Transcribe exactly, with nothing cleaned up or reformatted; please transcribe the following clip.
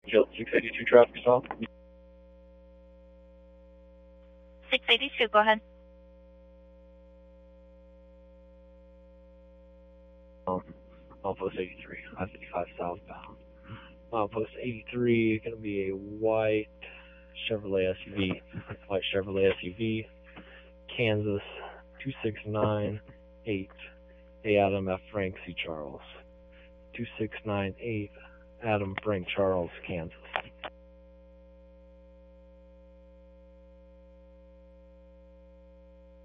Field six eighty-two traffic stop. six eighty-two, go ahead. Um, Outpost eighty-three, I fifty-five southbound. Outpost eighty-three is going to be a white Chevrolet S U V, white Chevrolet S U V, Kansas two six nine eight, A Adam F. Frank C. Charles. two six nine eight, Adam Frank Charles, Kansas.